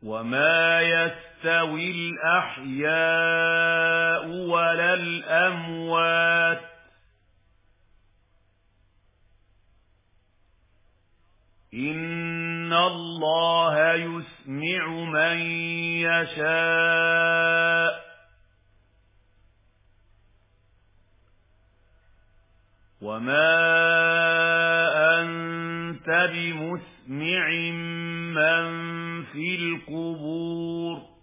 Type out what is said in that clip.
وما يستوي الأحياء ولا الأموات إن الله يسمع من يشاء وما أنت بمسمع من في القبور